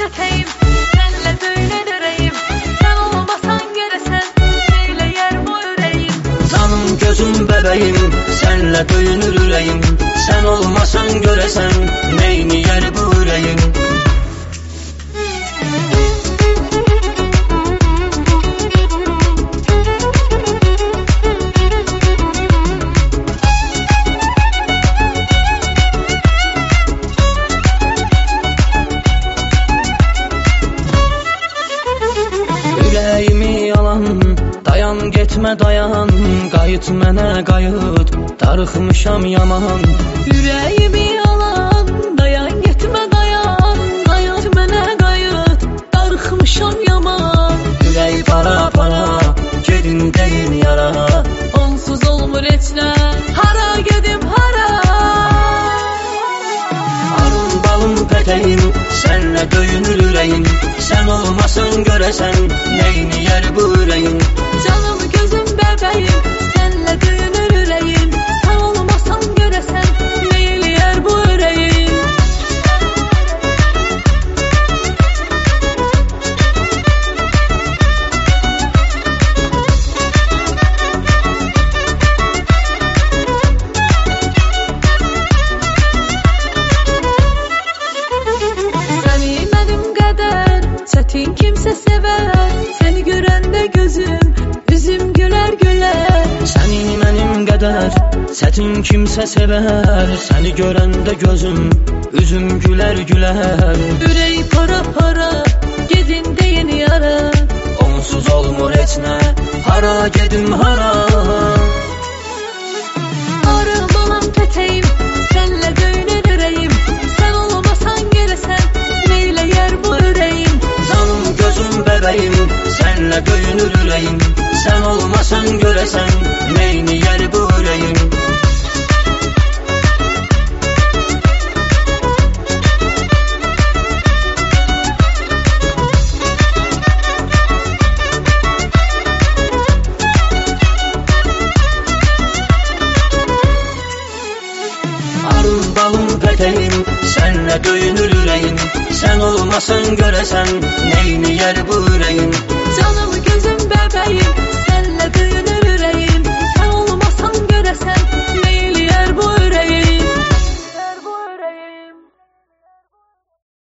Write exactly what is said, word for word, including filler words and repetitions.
peteğim, senle döyünür yüreğim. Sen olmasan göresen neyle yer bu yüreğim. Canım gözüm bebeğim, senle döyünür yüreğim. Sen olmasan göresen neyini yer bu yüreğim. Yüreğimi yalan, dayan getmə dayan. Qayıt mənə qayıt, darıxmışam yaman. Yüreğimi yalan, dayan gitme dayan. Qayıt mənə qayıt, darıxmışam yaman. Ürək para para, gedin deyin yara. Onsuz olmur etlə, hara gedim hara. Arım balım peteğim, senle döyünür yüreğim. Sen olmasan göresen neyini yer bu yüreğim. Canım gözüm bebeğim, senle döyünür yüreğim. Sen olmasan göresen neyle yer bu yüreğim. Seni benim kadar çetin kimse sever. Seni görende gözüm, üzüm güler güler. Səni mənim qədər çətin kimsə sevər. Səni görəndə gözüm, üzüm gülər gülər. Yüreği para para, gedin deyin yara. Onsuz olmur heç nə, hara gedim hara. Arım alam peteğim, senle döyünür yüreğim. Sen olmasan göresen neyle yer bu yüreğim. Canım gözüm bebeğim, senle döyünür yüreğim. Sen olmasan göresen neyini yer bu yüreğim. Arım balım peteğim, senle döyünür yüreğim. Sen olmasan göresen neyini yer bu yüreğim.